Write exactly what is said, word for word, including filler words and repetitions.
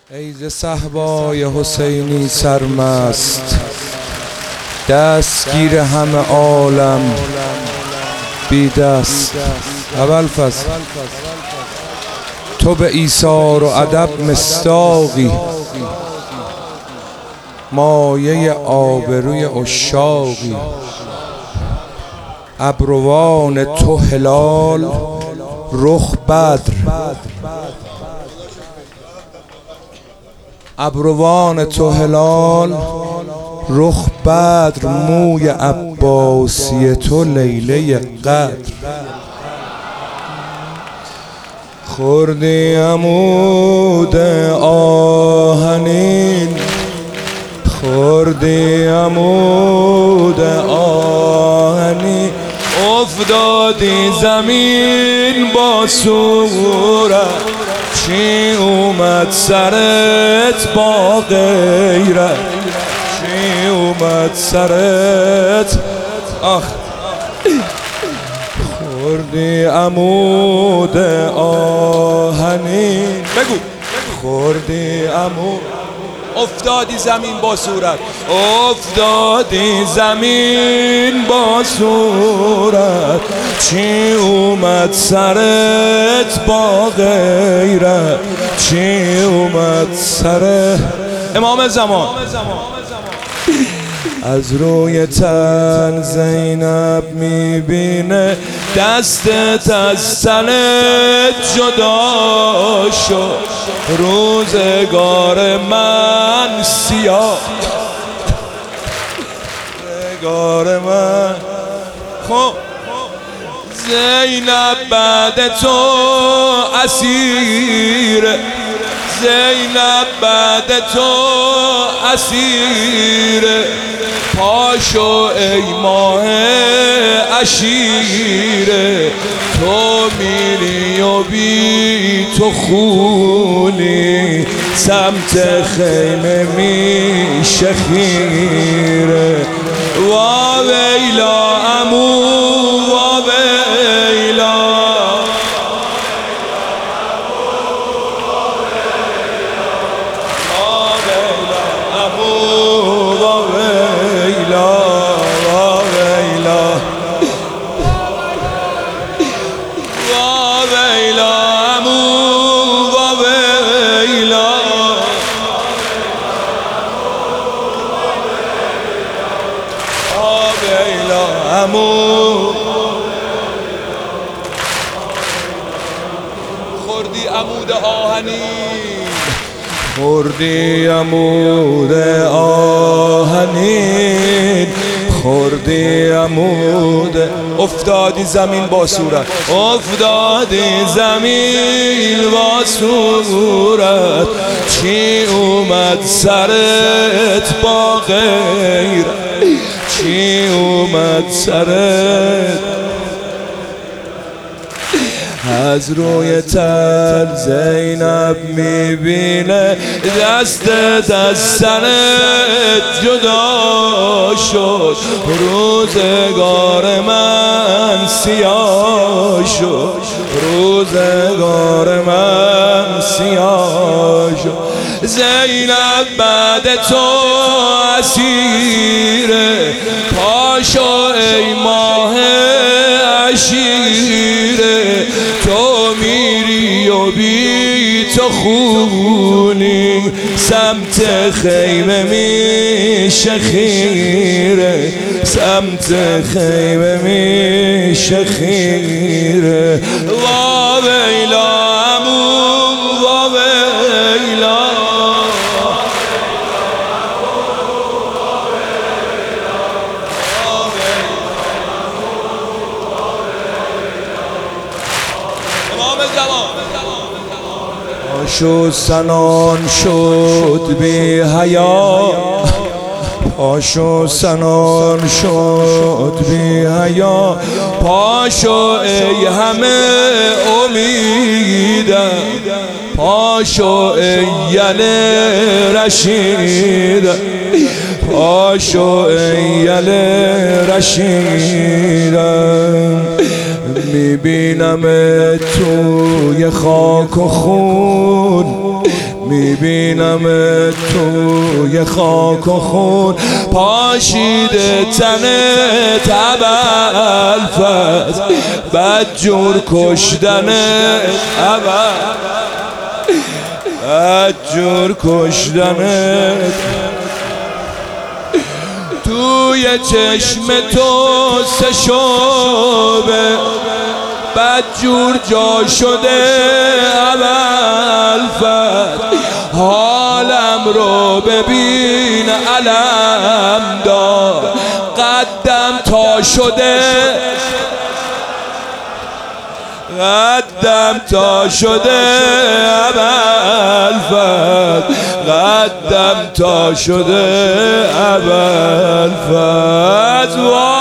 ای ز صهبای حسینی سرمست، دستگیر همه عالم بی دست. اول فصل تو به ایثار و ادب مصداقی، مایه آبروی عشاقی. ابروان تو هلال، رخ بدر. ابروان تو هلال، رخ بدر. موی عباسی تو لیله قدر. خوردی عمود آهنین، خوردی عمود آهنین. افتادی زمین با صورت، چی اومد سرت با غیرت؟ چی اومد سرت؟ آخ خوردی عمود آهنین. بگو خوردی عمود، افتادی زمین با صورت، افتادی زمین با صورت. چی اومد سرت با غیرت؟ چی اومد سرت؟ امام زمان از روی تن زینب میبینه، دستت از تنت جدا شد. روزگار من سیاه، روزگار من. خب زینب بعد تو اسیر، زینب بعد تو اسیر. پاشو ای ماه عشیره، تو میری و بی تو خونی، سمت خیمه میشه خیره. وا ویلا عمو، وا ویلا. خوردی عمود آهنین، خوردی عمود آهنین، خوردی عمود. افتادی زمین با صورت، افتادی زمین با صورت. چی اومد سرت با غیرت؟ چی اومد سرت؟ از روی تن زینب میبینه، دستت از تنت جدا شد. روزگار من سیاه شد، روزگار من سیاه شد. زینب بعد تو اسیره، پاشو ای ماه عشیره. تو میری و بی تو خونی، سمت خیمه میشه خیره، سمت خیمه میشه خیره. وا ویلا عمو، وا ویلا. پاشو سنان شد بی حیا، پاشو سنان شد بی حیا. پاشو ای همه امیدم، پاشو ای یل رشید، پاشو ای یل رشیدم. میبینم توی خاک و خون، میبینم توی خاک و خون پاشیده تنت ابوالفضل بدجور کشتنت بدجور کشتنت توی چشم تو سه شعبه بدجور جا شده ابوالفضل حالم رو ببین علم دار قدم تا شده قدم تا شده ابوالفضل قدم تا شده ابوالفضل